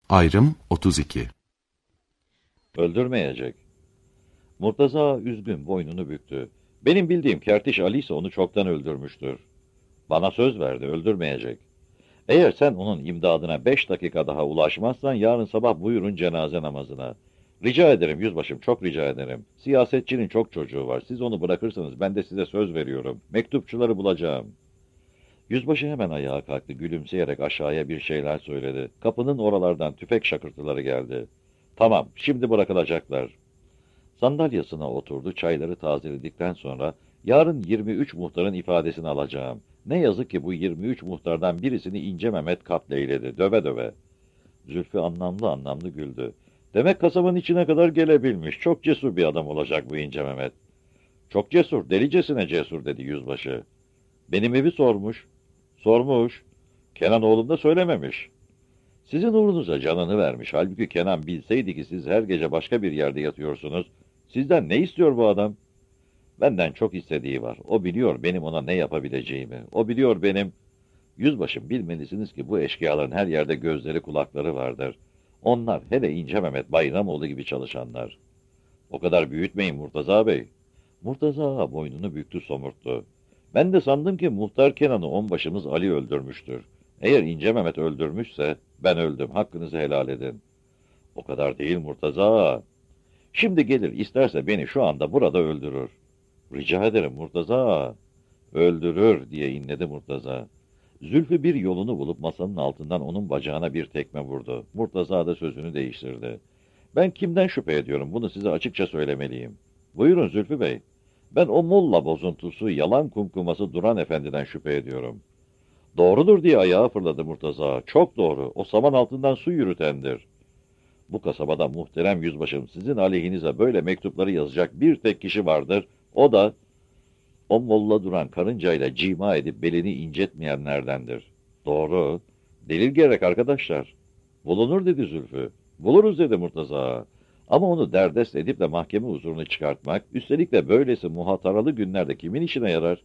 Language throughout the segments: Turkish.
Ayrım 32. Öldürmeyecek. Murtaza üzgün boynunu büktü. Benim bildiğim Kertiş Ali ise onu çoktan öldürmüştür. Bana söz verdi, öldürmeyecek. Eğer sen onun imdadına 5 dakika daha ulaşmazsan yarın sabah buyurun cenaze namazına. Rica ederim yüzbaşım, çok rica ederim. Siyasetçinin çok çocuğu var. Siz onu bırakırsanız ben de size söz veriyorum. Mektupçuları bulacağım. Yüzbaşı hemen ayağa kalktı, gülümseyerek aşağıya bir şeyler söyledi. Kapının oralardan tüfek şakırtıları geldi. Tamam, şimdi bırakılacaklar. Sandalyasına oturdu, çayları tazeledikten sonra, yarın 23 muhtarın ifadesini alacağım. Ne yazık ki bu 23 muhtardan birisini İnce Mehmet katleyledi, döve döve. Zülfü anlamlı anlamlı güldü. Demek kasabanın içine kadar gelebilmiş, çok cesur bir adam olacak bu İnce Mehmet. Çok cesur, delicesine cesur dedi yüzbaşı. Benim evi sormuş. Sormuş. Kenan oğlum da söylememiş. Sizin uğrunuza canını vermiş. Halbuki Kenan bilseydi ki siz her gece başka bir yerde yatıyorsunuz. Sizden ne istiyor bu adam? Benden çok istediği var. O biliyor benim ona ne yapabileceğimi. O biliyor benim... Yüzbaşım, bilmelisiniz ki bu eşkıyaların her yerde gözleri kulakları vardır. Onlar hele İnce Mehmet Bayramoğlu gibi çalışanlar. O kadar büyütmeyin Murtaza Bey. Murtaza boynunu büktü, somurttu. Ben de sandım ki muhtar Kenan'ı onbaşımız Ali öldürmüştür. Eğer İnce Mehmet öldürmüşse ben öldüm, hakkınızı helal edin. O kadar değil Murtaza. Şimdi gelir isterse beni şu anda burada öldürür. Rica ederim Murtaza. Öldürür diye inledi Murtaza. Zülfü bir yolunu bulup masanın altından onun bacağına bir tekme vurdu. Murtaza da sözünü değiştirdi. Ben kimden şüphe ediyorum, bunu size açıkça söylemeliyim. Buyurun Zülfü Bey. Ben o molla bozuntusu, yalan kumkuması Duran Efendi'den şüphe ediyorum. Doğrudur diye ayağa fırladı Murtaza. Çok doğru. O saman altından su yürütendir. Bu kasabada muhterem yüzbaşım, sizin aleyhinize böyle mektupları yazacak bir tek kişi vardır. O da o molla Duran karıncayla cima edip belini incetmeyenlerdendir. Doğru. Delil gerek arkadaşlar. Bulunur dedi Zülfü. Buluruz dedi Murtaza. Ama onu derdest edip de mahkeme huzuruna çıkartmak, üstelik de böylesi muhataralı günlerde kimin işine yarar?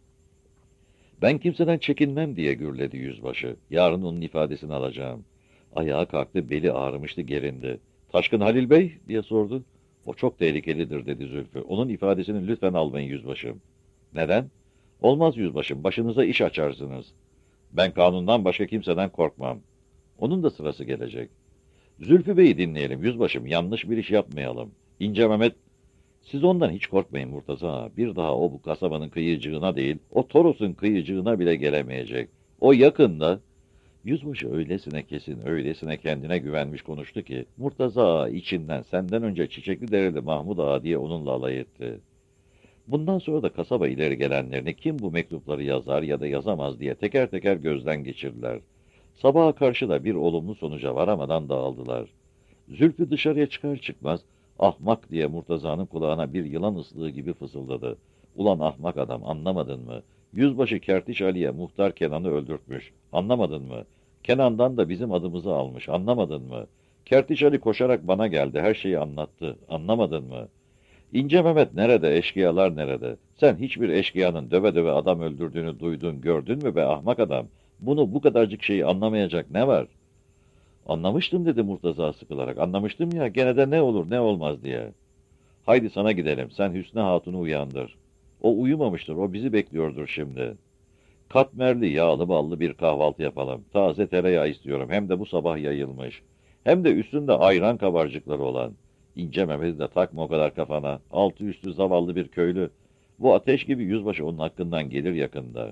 Ben kimseden çekinmem diye gürledi yüzbaşı. Yarın onun ifadesini alacağım. Ayağa kalktı, beli ağrımıştı, gerindi. Taşkın Halil Bey diye sordu. O çok tehlikelidir dedi Zülfü. Onun ifadesini lütfen almayın yüzbaşım. Neden? Olmaz yüzbaşım, başınıza iş açarsınız. Ben kanundan başka kimseden korkmam. Onun da sırası gelecek. Zülfü Bey'i dinleyelim yüzbaşım, yanlış bir iş yapmayalım. İnce Mehmet, siz ondan hiç korkmayın Murtaza. Bir daha o bu kasabanın kıyıcığına değil, o Toros'un kıyıcığına bile gelemeyecek. O yakında... Yüzbaşı öylesine kesin, öylesine kendine güvenmiş konuştu ki, Murtaza içinden senden önce Çiçekli Dereli Mahmud Ağa diye onunla alay etti. Bundan sonra da kasaba ileri gelenlerini kim bu mektupları yazar ya da yazamaz diye teker teker gözden geçirdiler. Sabaha karşı da bir olumlu sonuca varamadan dağıldılar. Zülfü dışarıya çıkar çıkmaz, ahmak diye Murtaza'nın kulağına bir yılan ıslığı gibi fısıldadı. Ulan ahmak adam, anlamadın mı? Yüzbaşı Kertiş Ali'ye muhtar Kenan'ı öldürtmüş. Anlamadın mı? Kenan'dan da bizim adımızı almış. Anlamadın mı? Kertiç Ali koşarak bana geldi. Her şeyi anlattı. Anlamadın mı? İnce Mehmet nerede? Eşkıyalar nerede? Sen hiçbir eşkıyanın döve döve adam öldürdüğünü duydun, gördün mü be ahmak adam? Bunu bu kadarcık şeyi anlamayacak ne var? Anlamıştım dedi Murtaza sıkılarak. Anlamıştım ya, gene de ne olur ne olmaz diye. Haydi sana gidelim. Sen Hüsnü Hatun'u uyandır. O uyumamıştır. O bizi bekliyordur şimdi. Katmerli, yağlı ballı bir kahvaltı yapalım. Taze tereyağı istiyorum. Hem de bu sabah yayılmış. Hem de üstünde ayran kabarcıkları olan. İnce Mehmet'i de takma o kadar kafana. Altı üstü zavallı bir köylü. Bu ateş gibi yüzbaşı onun hakkından gelir yakında.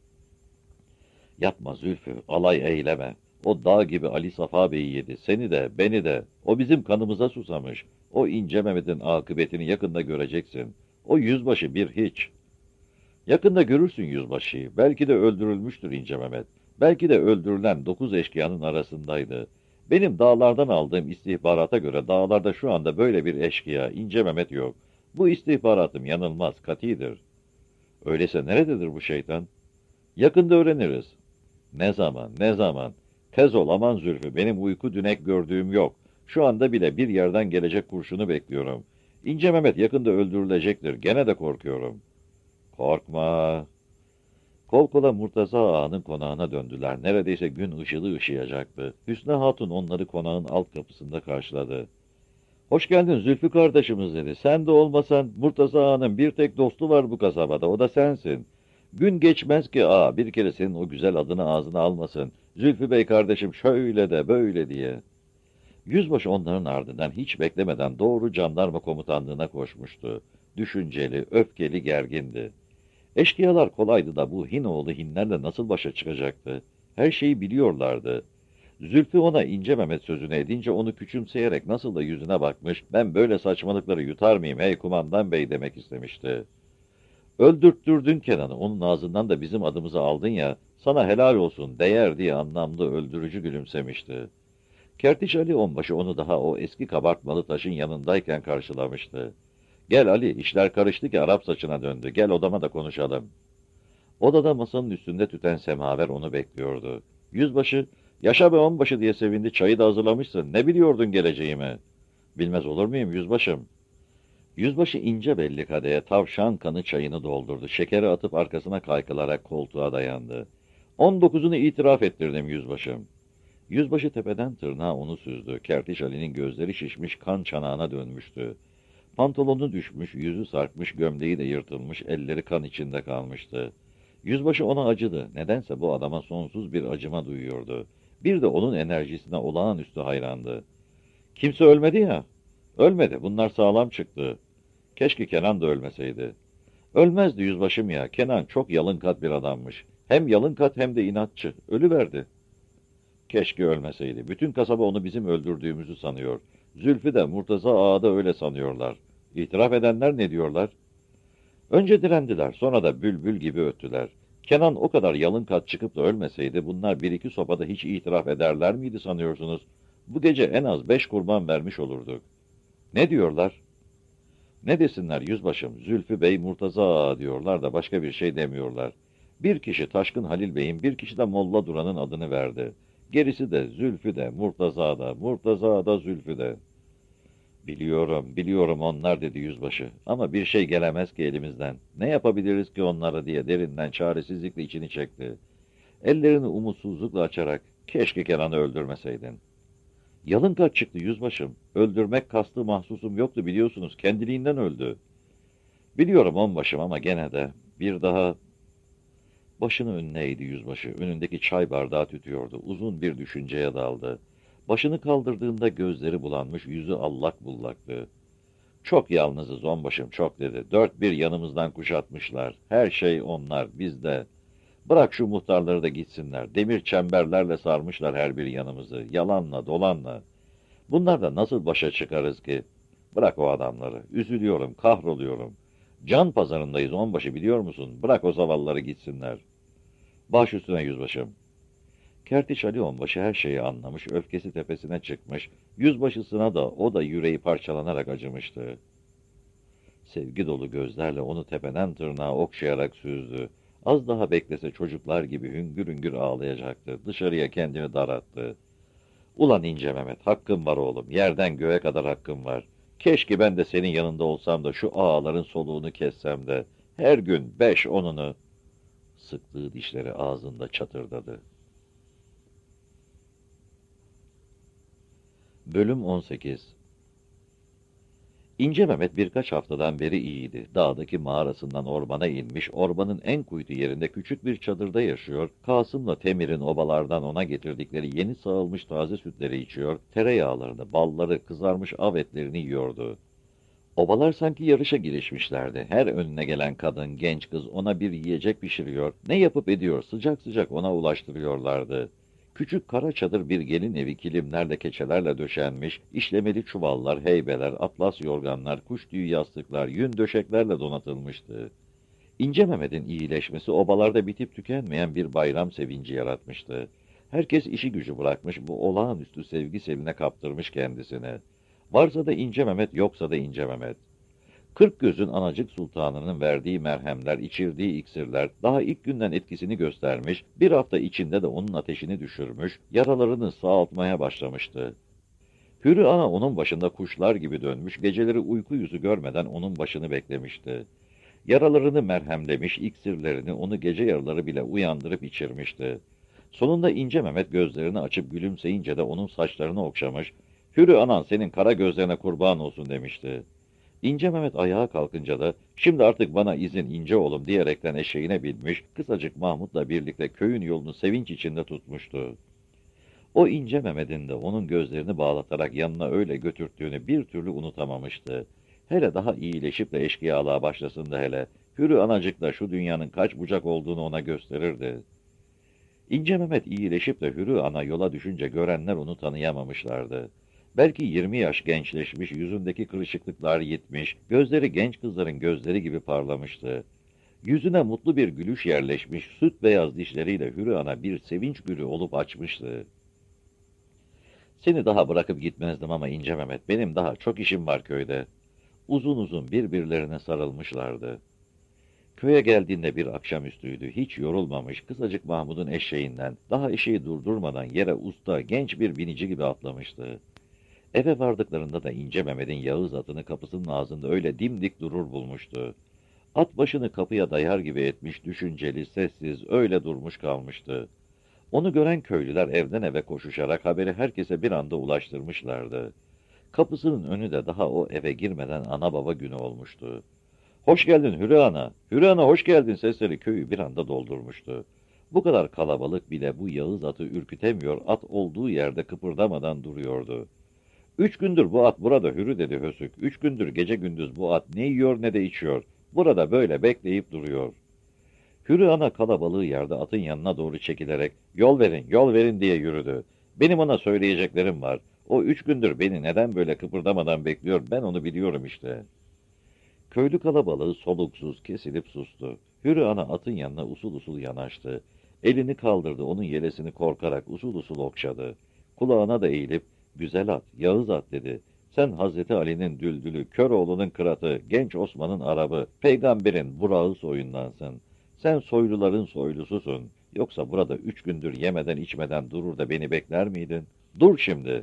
Yapma Zülfü, alay eyleme. O dağ gibi Ali Safa Bey'i yedi. Seni de, beni de. O bizim kanımıza susamış. O İnce Mehmet'in akıbetini yakında göreceksin. O yüzbaşı bir hiç. Yakında görürsün yüzbaşıyı. Belki de öldürülmüştür İnce Mehmet. Belki de öldürülen 9 eşkıyanın arasındaydı. Benim dağlardan aldığım istihbarata göre dağlarda şu anda böyle bir eşkıya, İnce Mehmet yok. Bu istihbaratım yanılmaz, katidir. Öyleyse nerededir bu şeytan? Yakında öğreniriz. Ne zaman, ne zaman? Tez ol aman Zülfü, benim uyku dünek gördüğüm yok. Şu anda bile bir yerden gelecek kurşunu bekliyorum. İnce Mehmet yakında öldürülecektir, gene de korkuyorum. Korkma. Kol kola Murtaza Ağa'nın konağına döndüler. Neredeyse gün ışılı ışıyacaktı. Hüsnü Hatun onları konağın alt kapısında karşıladı. "Hoş geldin Zülfü kardeşimiz," dedi. "Sen de olmasan Murtaza Ağa'nın bir tek dostu var bu kasabada, o da sensin. Gün geçmez ki ağa bir kere senin o güzel adını ağzına almasın. Zülfü Bey kardeşim şöyle de böyle diye." Yüzbaşı onların ardından hiç beklemeden doğru jandarma komutanlığına koşmuştu. Düşünceli, öfkeli, gergindi. Eşkıyalar kolaydı da bu Hinoğlu Hinlerle nasıl başa çıkacaktı? Her şeyi biliyorlardı. Zülfü ona İnce Mehmet sözünü edince onu küçümseyerek nasıl da yüzüne bakmış, "Ben böyle saçmalıkları yutar mıyım hey kumandan bey," demek istemişti. "Öldürttürdün Kenan'ı, onun ağzından da bizim adımızı aldın ya, sana helal olsun, değer," diye anlamlı öldürücü gülümsemişti. Kertiş Ali Onbaşı onu daha o eski kabartmalı taşın yanındayken karşılamıştı. "Gel Ali, işler karıştı ki Arap saçına döndü, gel odama da konuşalım." Odada masanın üstünde tüten semaver onu bekliyordu. Yüzbaşı, "Yaşa be onbaşı," diye sevindi, "çayı da hazırlamışsın, ne biliyordun geleceğimi?" "Bilmez olur muyum yüzbaşım?" Yüzbaşı ince belli kadeye tavşan kanı çayını doldurdu. Şekeri atıp arkasına kaykılarak koltuğa dayandı. "19'unu itiraf ettirdim yüzbaşım." Yüzbaşı tepeden tırnağa onu süzdü. Kertiş Ali'nin gözleri şişmiş, kan çanağına dönmüştü. Pantolonu düşmüş, yüzü sarkmış, gömleği de yırtılmış, elleri kan içinde kalmıştı. Yüzbaşı ona acıdı. Nedense bu adama sonsuz bir acıma duyuyordu. Bir de onun enerjisine olağanüstü hayrandı. "Kimse ölmedi ya." "Ölmedi, bunlar sağlam çıktı." "Keşke Kenan da ölmeseydi." "Ölmezdi yüzbaşım ya, Kenan çok yalınkat bir adammış. Hem yalınkat hem de inatçı. Ölüverdi." "Keşke ölmeseydi. Bütün kasaba onu bizim öldürdüğümüzü sanıyor. Zülfü de Murtaza Ağa da öyle sanıyorlar. İtiraf edenler ne diyorlar?" "Önce direndiler, sonra da bülbül gibi öttüler. Kenan o kadar yalınkat çıkıp da ölmeseydi, bunlar bir iki sopada hiç itiraf ederler miydi sanıyorsunuz? Bu gece en az 5 kurban vermiş olurduk." "Ne diyorlar?" "Ne desinler yüzbaşım, Zülfü Bey Murtaza Ağa diyorlar da başka bir şey demiyorlar. Bir kişi Taşkın Halil Bey'in, bir kişi de Molla Duran'ın adını verdi. Gerisi de Zülfü de, Murtaza da, Murtaza da Zülfü de." "Biliyorum, biliyorum onlar," dedi yüzbaşı. "Ama bir şey gelemez ki elimizden. Ne yapabiliriz ki onlara," diye derinden çaresizlikle içini çekti. Ellerini umutsuzlukla açarak, "Keşke Kenan'ı öldürmeseydin." "Yalın çıktı yüzbaşım. Öldürmek kastı mahsusum yoktu biliyorsunuz. Kendiliğinden öldü." "Biliyorum onbaşım ama gene de bir daha..." Başını önüne eğdi yüzbaşı. Önündeki çay bardağı tütüyordu. Uzun bir düşünceye daldı. Başını kaldırdığında gözleri bulanmış, yüzü allak bullaktı. "Çok yalnızız onbaşım, çok," dedi. "Dört bir yanımızdan kuşatmışlar. Her şey onlar, bizde. Bırak şu muhtarları da gitsinler. Demir çemberlerle sarmışlar her bir yanımızı. Yalanla, dolanla. Bunlarla nasıl başa çıkarız ki? Bırak o adamları. Üzülüyorum, kahroluyorum. Can pazarındayız onbaşı, biliyor musun? Bırak o zavallıları gitsinler." "Baş üstüne yüzbaşım." Kertiç Ali Onbaşı her şeyi anlamış, öfkesi tepesine çıkmış, yüzbaşısına da o da yüreği parçalanarak acımıştı. Sevgi dolu gözlerle onu tepeden tırnağa okşayarak süzdü. Az daha beklese çocuklar gibi hüngür hüngür ağlayacaktı. Dışarıya kendini darattı. "Ulan İnce Mehmet, hakkım var oğlum, yerden göğe kadar hakkım var. Keşke ben de senin yanında olsam da şu ağaların soluğunu kessem de, her gün 5-10'unu... Sıktığı dişleri ağzında çatırdadı. Bölüm 18. İnce Mehmet birkaç haftadan beri iyiydi. Dağdaki mağarasından ormana inmiş, ormanın en kuytu yerinde küçük bir çadırda yaşıyor, Kasım'la Temir'in obalardan ona getirdikleri yeni sağılmış taze sütleri içiyor, tereyağlarını, balları, kızarmış av etlerini yiyordu. Obalar sanki yarışa girişmişlerdi. Her önüne gelen kadın, genç kız ona bir yiyecek pişiriyor, ne yapıp ediyor, sıcak sıcak ona ulaştırıyorlardı. Küçük kara çadır bir gelin evi, kilimlerle, keçelerle döşenmiş, işlemeli çuvallar, heybeler, atlas yorganlar, kuş tüyü yastıklar, yün döşeklerle donatılmıştı. İnce Mehmet'in iyileşmesi obalarda bitip tükenmeyen bir bayram sevinci yaratmıştı. Herkes işi gücü bırakmış, bu olağanüstü sevgi seline kaptırmış kendisine. Varsa da İnce Mehmet, yoksa da İnce Mehmet. Kırkgöz'ün Anacık Sultanı'nın verdiği merhemler, içirdiği iksirler daha ilk günden etkisini göstermiş, bir hafta içinde de onun ateşini düşürmüş, yaralarını sağaltmaya başlamıştı. Hürü Ana onun başında kuşlar gibi dönmüş, geceleri uyku yüzü görmeden onun başını beklemişti. Yaralarını merhemlemiş, iksirlerini onu gece yarıları bile uyandırıp içirmişti. Sonunda İnce Mehmet gözlerini açıp gülümseyince de onun saçlarını okşamış, "Hürü anan senin kara gözlerine kurban olsun," demişti. İnce Mehmet ayağa kalkınca da, "Şimdi artık bana izin ince oğlum," diyerekten eşeğine binmiş, kısacık Mahmut'la birlikte köyün yolunu sevinç içinde tutmuştu. O İnce Mehmet'in de onun gözlerini bağlatarak yanına öyle götürttüğünü bir türlü unutamamıştı. Hele daha iyileşip de eşkıyalığa başlasın da hele, Hürü anacık da şu dünyanın kaç bucak olduğunu ona gösterirdi. İnce Mehmet iyileşip de Hürü ana yola düşünce görenler onu tanıyamamışlardı. Belki 20 yaş gençleşmiş, yüzündeki kırışıklıklar gitmiş, gözleri genç kızların gözleri gibi parlamıştı. Yüzüne mutlu bir gülüş yerleşmiş, süt beyaz dişleriyle Hürü ana bir sevinç gülü olup açmıştı. "Seni daha bırakıp gitmezdim ama İnce Mehmet, benim daha çok işim var köyde." Uzun uzun birbirlerine sarılmışlardı. Köye geldiğinde bir akşamüstüydü. Hiç yorulmamış, kısacık Mahmud'un eşeğinden, daha eşeği durdurmadan yere usta, genç bir binici gibi atlamıştı. Eve vardıklarında da İnce Mehmet'in Yağız atını kapısının ağzında öyle dimdik durur bulmuştu. At başını kapıya dayar gibi etmiş, düşünceli, sessiz, öyle durmuş kalmıştı. Onu gören köylüler evden eve koşuşarak haberi herkese bir anda ulaştırmışlardı. Kapısının önü de daha o eve girmeden ana baba günü olmuştu. "Hoş geldin Hürü ana, Hürü ana hoş geldin," sesleri köyü bir anda doldurmuştu. Bu kadar kalabalık bile bu Yağız atı ürkütemiyor, at olduğu yerde kıpırdamadan duruyordu. "3 gündür bu at burada Hürü," dedi Hösük. "3 gündür gece gündüz bu at ne yiyor ne de içiyor. Burada böyle bekleyip duruyor." Hürü ana kalabalığı yerde atın yanına doğru çekilerek, yol verin," diye yürüdü. "Benim ona söyleyeceklerim var. O 3 gündür beni neden böyle kıpırdamadan bekliyor, ben onu biliyorum işte." Köylü kalabalığı soluksuz, kesilip sustu. Hürü ana atın yanına usul usul yanaştı. Elini kaldırdı, onun yelesini korkarak usul usul okşadı. Kulağına da eğilip, "Güzel at, Yağız at," dedi. "Sen Hazreti Ali'nin düldülü, Köroğlu'nun kıratı, genç Osman'ın arabı, peygamberin burağı soyundansın. Sen soyluların soylususun. Yoksa burada 3 gündür yemeden içmeden durur da beni bekler miydin? Dur şimdi."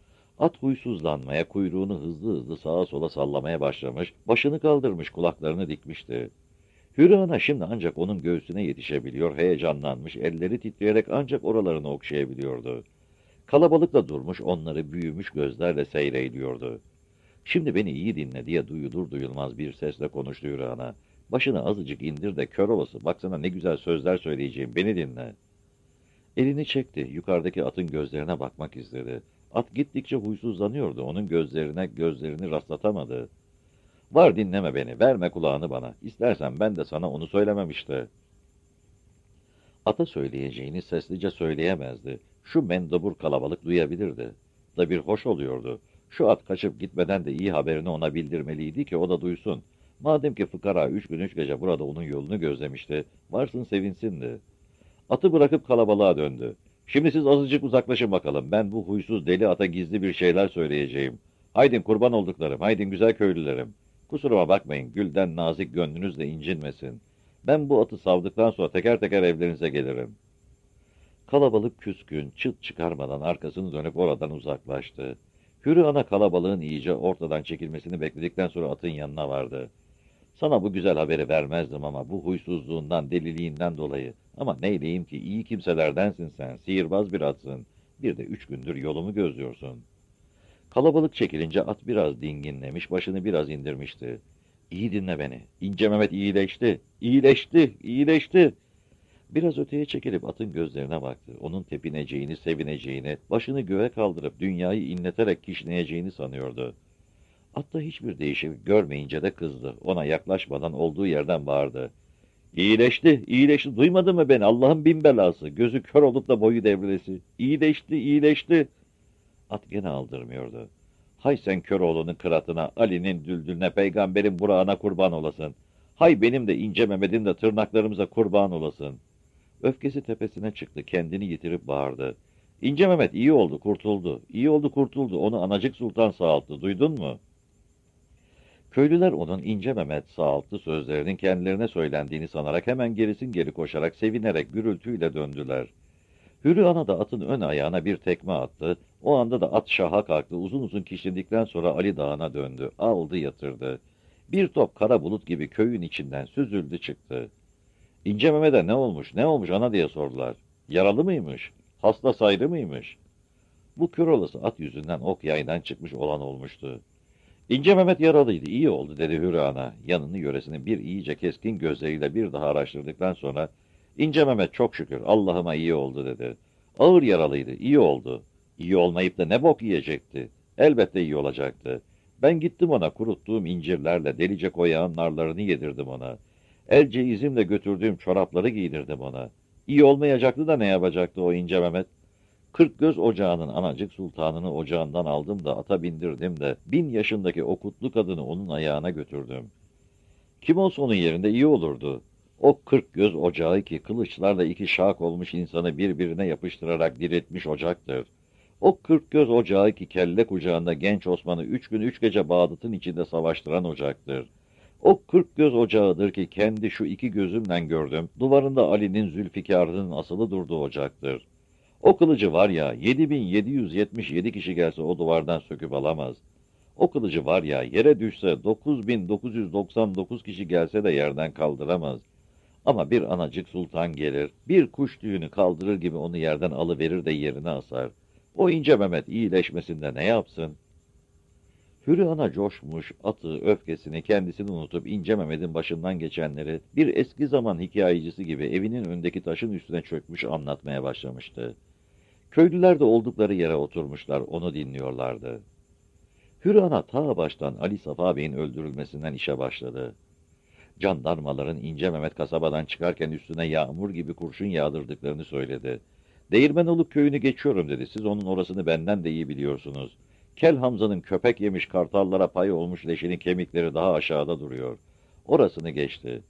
At huysuzlanmaya, kuyruğunu hızlı hızlı sağa sola sallamaya başlamış, başını kaldırmış, kulaklarını dikmişti. Hürü ana şimdi ancak onun göğsüne yetişebiliyor, heyecanlanmış, elleri titreyerek ancak oralarını okşayabiliyordu. Kalabalıkla durmuş, onları büyümüş gözlerle seyrediyordu. "Şimdi beni iyi dinle," diye duyulur duyulmaz bir sesle konuştu Hürü ana. "Başını azıcık indir de kör olası, baksana ne güzel sözler söyleyeceğim, beni dinle." Elini çekti, yukarıdaki atın gözlerine bakmak istedi. At gittikçe huysuzlanıyordu, onun gözlerini rastlatamadı. "Var dinleme beni, verme kulağını bana. İstersen ben de sana onu söylemem işte." Ata söyleyeceğini seslice söyleyemezdi. Şu mendebur kalabalık duyabilirdi. Da bir hoş oluyordu. Şu at kaçıp gitmeden de iyi haberini ona bildirmeliydi ki o da duysun. Madem ki fıkara 3 gün 3 gece burada onun yolunu gözlemişti, varsın sevinsindi. Atı bırakıp kalabalığa döndü. "Şimdi siz azıcık uzaklaşın bakalım. Ben bu huysuz deli ata gizli bir şeyler söyleyeceğim. Haydin kurban olduklarım, haydin güzel köylülerim. Kusuruma bakmayın, gülden nazik gönlünüz de incinmesin. Ben bu atı savdıktan sonra teker teker evlerinize gelirim." Kalabalık küskün, çıt çıkarmadan arkasını dönüp oradan uzaklaştı. Hürü ana kalabalığın iyice ortadan çekilmesini bekledikten sonra atın yanına vardı. "Sana bu güzel haberi vermezdim ama bu huysuzluğundan, deliliğinden dolayı. Ama neyleyim ki iyi kimselerdensin sen, sihirbaz bir atsın. Bir de 3 gündür yolumu gözlüyorsun." Kalabalık çekilince at biraz dinginlemiş, başını biraz indirmişti. "İyi dinle beni. İnce Mehmet iyileşti, iyileşti, iyileşti." Biraz öteye çekilip atın gözlerine baktı. Onun tepineceğini, sevineceğini, başını göğe kaldırıp dünyayı inleterek kişneyeceğini sanıyordu. Atta hiçbir değişiklik görmeyince de kızdı. Ona yaklaşmadan olduğu yerden bağırdı. "İyileşti, iyileşti. Duymadın mı beni? Allah'ın bin belası. Gözü kör olup da boyu devrilesi. İyileşti, iyileşti." At gene aldırmıyordu. "Hay sen Köroğlu'nun kıratına, Ali'nin düldülüne, peygamberin burağına kurban olasın. Hay benim de İnce Mehmet'in de tırnaklarımıza kurban olasın." Öfkesi tepesine çıktı, kendini yitirip bağırdı. "İnce Mehmet iyi oldu, kurtuldu. İyi oldu, kurtuldu. Onu Anacık Sultan sağalttı. Duydun mu?" Köylüler onun İnce Mehmet sağalttı sözlerinin kendilerine söylendiğini sanarak hemen gerisin geri koşarak, sevinerek gürültüyle döndüler. Hürü ana da atın ön ayağına bir tekme attı. O anda da at şaha kalktı. Uzun uzun kişnedikten sonra Ali Dağı'na döndü. Aldı yatırdı. Bir top kara bulut gibi köyün içinden süzüldü çıktı. İnce Mehmet'e ne olmuş ana diye sordular. Yaralı mıymış? Hasta saydı mıymış? Bu kör olası at yüzünden ok yaydan çıkmış olan olmuştu. İnce Mehmet yaralıydı, iyi oldu dedi Hürü Ana. Yanını yöresini bir iyice keskin gözleriyle bir daha araştırdıktan sonra, İnce Mehmet çok şükür Allah'ıma iyi oldu dedi. Ağır yaralıydı, iyi oldu. İyi olmayıp da ne bok yiyecekti? Elbette iyi olacaktı. Ben gittim ona kuruttuğum incirlerle delice koyağın narlarını yedirdim ona. Elce izimle götürdüğüm çorapları giydirdim ona. İyi olmayacaktı da ne yapacaktı o İnce Mehmet? Kırkgöz ocağının anacık sultanını ocağından aldım da ata bindirdim de 1000 yaşındaki o kutlu kadını onun ayağına götürdüm. Kim olsa onun yerinde iyi olurdu. O 40 göz ocağı ki kılıçlarla iki şak olmuş insanı birbirine yapıştırarak diriltmiş ocaktır. O 40 göz ocağı ki kelle kucağında genç Osman'ı 3 gün 3 gece Bağdat'ın içinde savaştıran ocaktır. O 40 göz ocağıdır ki kendi şu 2 gözümle gördüm, duvarında Ali'nin Zülfikar'ının asılı durduğu ocaktır. O kılıcı var ya, 7777 kişi gelse o duvardan söküp alamaz. O kılıcı var ya, yere düşse 9999 kişi gelse de yerden kaldıramaz. Ama bir anacık sultan gelir, bir kuş tüyünü kaldırır gibi onu yerden alıverir de yerine asar. O İnce Mehmet iyileşmesinde ne yapsın? Hürü Ana coşmuş, atı, öfkesini, kendisini unutup İnce Mehmet'in başından geçenleri bir eski zaman hikayecisi gibi evinin önündeki taşın üstüne çökmüş anlatmaya başlamıştı. Köylüler de oldukları yere oturmuşlar, onu dinliyorlardı. Hürü Ana ta baştan Ali Safa Bey'in öldürülmesinden işe başladı. Jandarmaların İnce Mehmet kasabadan çıkarken üstüne yağmur gibi kurşun yağdırdıklarını söyledi. Değirmenoluk köyünü geçiyorum dedi, siz onun orasını benden de iyi biliyorsunuz. Kel Hamza'nın köpek yemiş kartallara pay olmuş leşinin kemikleri daha aşağıda duruyor. Orasını geçti.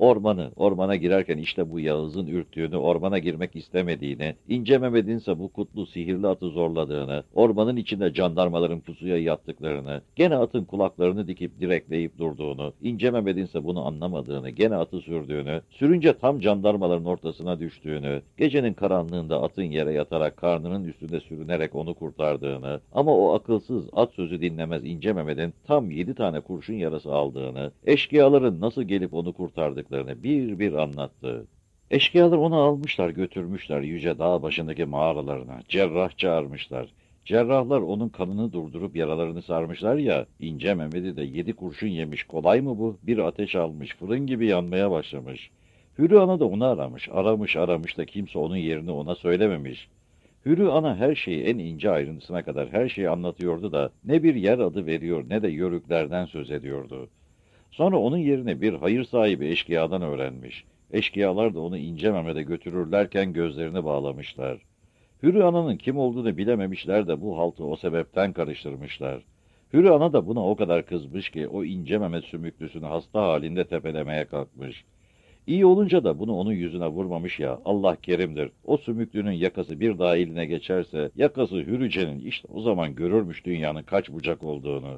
Ormana girerken işte bu Yağız'ın ürktüğünü, ormana girmek istemediğini, İnce Mehmet'in ise bu kutlu sihirli atı zorladığını, ormanın içinde jandarmaların pusuya yattıklarını, gene atın kulaklarını dikip direkleyip durduğunu, İnce Mehmet'in ise bunu anlamadığını, gene atı sürdüğünü, sürünce tam jandarmaların ortasına düştüğünü, gecenin karanlığında atın yere yatarak karnının üstünde sürünerek onu kurtardığını, ama o akılsız at sözü dinlemez İnce Mehmet'in tam 7 tane kurşun yarası aldığını, eşkıyaların nasıl gelip onu kurtardıklarını bir bir anlattı. Eşkıyalar onu almışlar götürmüşler yüce dağ başındaki mağaralarına, cerrah çağırmışlar. Cerrahlar onun kanını durdurup yaralarını sarmışlar ya, İnce Mehmet'i de 7 kurşun yemiş, kolay mı bu? Bir ateş almış, fırın gibi yanmaya başlamış. Hürü Ana da onu aramış da kimse onun yerini ona söylememiş. Hürü Ana her şeyi en ince ayrıntısına kadar her şeyi anlatıyordu da ne bir yer adı veriyor ne de yörüklerden söz ediyordu. Sonra onun yerine bir hayır sahibi eşkıyadan öğrenmiş. Eşkıyalar da onu İnce Mehmet'e götürürlerken gözlerini bağlamışlar. Hürü Ana'nın kim olduğunu bilememişler de bu haltı o sebepten karıştırmışlar. Hürü Ana da buna o kadar kızmış ki o İnce Mehmet sümüklüsünü hasta halinde tepelemeye kalkmış. İyi olunca da bunu onun yüzüne vurmamış ya, Allah kerimdir. O sümüklünün yakası bir daha eline geçerse, yakası Hürüce'nin, işte o zaman görürmüş dünyanın kaç bucak olduğunu.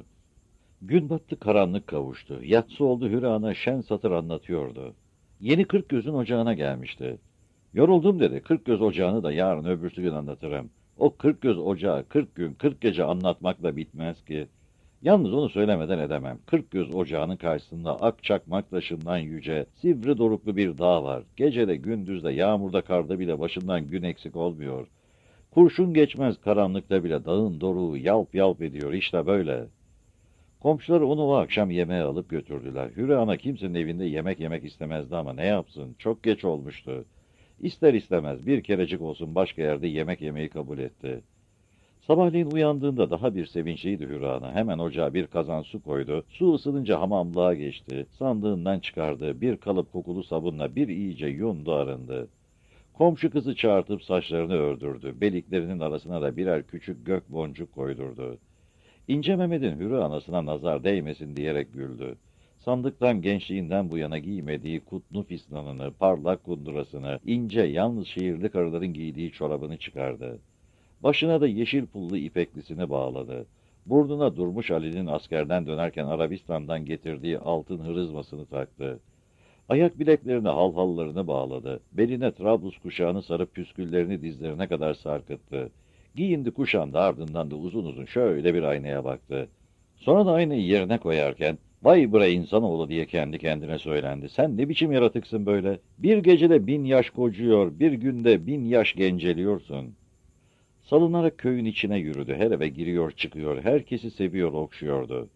Gün battı, karanlık kavuştu. Yatsı oldu, Hürü Ana şen satır anlatıyordu. Yeni 40 gözün ocağına gelmişti. Yoruldum dedi, 40 göz ocağını da yarın öbürsü gün anlatırım. O 40 göz ocağı 40 gün 40 gece anlatmakla bitmez ki. Yalnız onu söylemeden edemem. 40 göz ocağının karşısında ak çakmak taşından yüce, sivri doruklu bir dağ var. Gecede gündüzde yağmurda karda bile başından gün eksik olmuyor. Kurşun geçmez karanlıkta bile dağın doruğu yalp yalp ediyor, işte böyle. Komşuları onu o akşam yemeğe alıp götürdüler. Hürü Ana kimsenin evinde yemek yemek istemezdi ama ne yapsın, çok geç olmuştu. İster istemez bir kerecik olsun başka yerde yemek yemeyi kabul etti. Sabahleyin uyandığında daha bir sevinçliydi Hürü Ana. Hemen ocağa bir kazan su koydu. Su ısınınca hamamlığa geçti. Sandığından çıkardı. Bir kalıp kokulu sabunla bir iyice yundu arındı. Komşu kızı çağırtıp saçlarını ördürdü. Beliklerinin arasına da birer küçük gök boncuk koydurdu. İnce Mehmet'in Hürü Anasına nazar değmesin diyerek güldü. Sandıktan gençliğinden bu yana giymediği kutlu fisnanını, parlak kundurasını, ince yalnız şehirli karıların giydiği çorabını çıkardı. Başına da yeşil pullu ipeklisini bağladı. Burnuna Durmuş Ali'nin askerden dönerken Arabistan'dan getirdiği altın hırızmasını taktı. Ayak bileklerine halhallarını bağladı. Beline Trablus kuşağını sarıp püsküllerini dizlerine kadar sarkıttı. Giyindi kuşandı, ardından da uzun uzun şöyle bir aynaya baktı. Sonra da aynayı yerine koyarken Vay bre insanoğlu diye kendi kendine söylendi. Sen ne biçim yaratıksın böyle? Bir gecede 1000 yaş kocuyor, bir günde 1000 yaş genceliyorsun. Salınarak köyün içine yürüdü. Her eve giriyor çıkıyor, herkesi seviyor okşuyordu.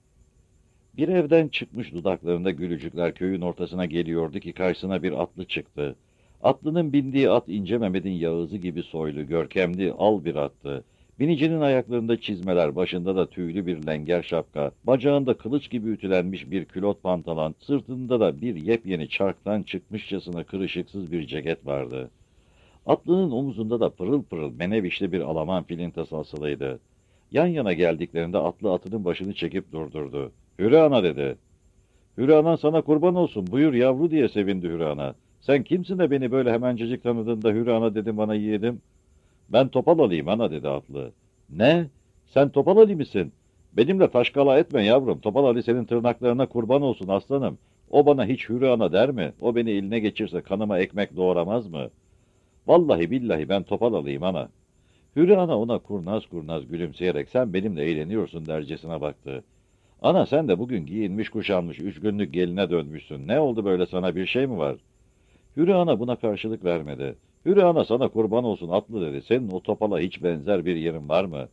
Bir evden çıkmış dudaklarında gülücükler köyün ortasına geliyordu ki karşısına bir atlı çıktı. Atlının bindiği at İnce Mehmet'in Yağız'ı gibi soylu, görkemli, al bir attı. Binicinin ayaklarında çizmeler, başında da tüylü bir lenger şapka, bacağında kılıç gibi ütülenmiş bir külot pantolon, sırtında da bir yepyeni çarktan çıkmışçasına kırışıksız bir ceket vardı. Atlının omuzunda da pırıl pırıl menevişli bir Alaman filintası asılıydı. Yan yana geldiklerinde atlı atının başını çekip durdurdu. "Hürü ana," dedi. "Hürü anan sana kurban olsun, buyur yavru," diye sevindi Hürü ana. "Sen kimsin de beni böyle hemencecik tanıdın da Hürü ana dedim bana yiğidim?" "Ben Topal Ali'yim ana," dedi atlı. "Ne? Sen Topal Ali misin? Benimle taşkala etme yavrum. Topal Ali senin tırnaklarına kurban olsun aslanım. O bana hiç Hürü ana der mi? O beni eline geçirse kanıma ekmek doğramaz mı? Vallahi billahi ben Topal Ali'yim ana." Hürü ana ona kurnaz kurnaz gülümseyerek "Sen benimle eğleniyorsun," dercesine baktı. "Ana sen de bugün giyinmiş kuşanmış 3 günlük geline dönmüşsün. Ne oldu böyle, sana bir şey mi var?" Hürü ana buna karşılık vermedi. "Hürü ana sana kurban olsun atlı," dedi. "Senin o topala hiç benzer bir yerin var mı?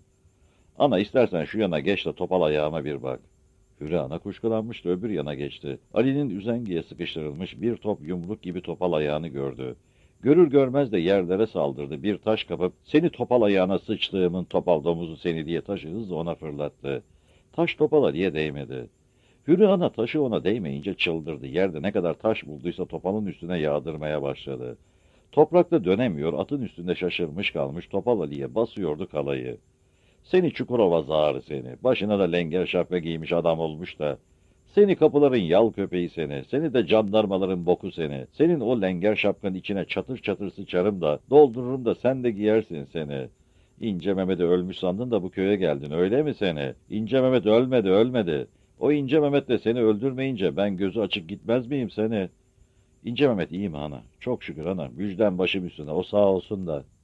Ana istersen şu yana geç de topal ayağıma bir bak." Hürü ana kuşkulanmıştı, öbür yana geçti. Ali'nin üzengiye sıkıştırılmış bir top yumruk gibi topal ayağını gördü. Görür görmez de yerlere saldırdı. Bir taş kapıp "Seni topal ayağına sıçtığımın topal domuzu seni," diye taşı hızla ona fırlattı. Taş topala diye değmedi. Hürü ana taşı ona değmeyince çıldırdı. Yerde ne kadar taş bulduysa topalın üstüne yağdırmaya başladı. Toprakta dönemiyor, atın üstünde şaşırmış kalmış Topal Ali'ye basıyordu kalayı. "Seni Çukurova zağarı seni, başına da lenger şapka giymiş adam olmuş da, seni kapıların yal köpeği seni, seni de jandarmaların boku seni, senin o lenger şapkanın içine çatır çatır sıçarım da, doldururum da sen de giyersin seni. İnce Mehmet'i ölmüş sandın da bu köye geldin, öyle mi seni? İnce Mehmet ölmedi, ölmedi. O İnce Mehmet de seni öldürmeyince ben gözü açık gitmez miyim seni?" "İnce Mehmet iyi mi ana?" "Çok şükür ana, müjden başım üstüne, o sağ olsun da."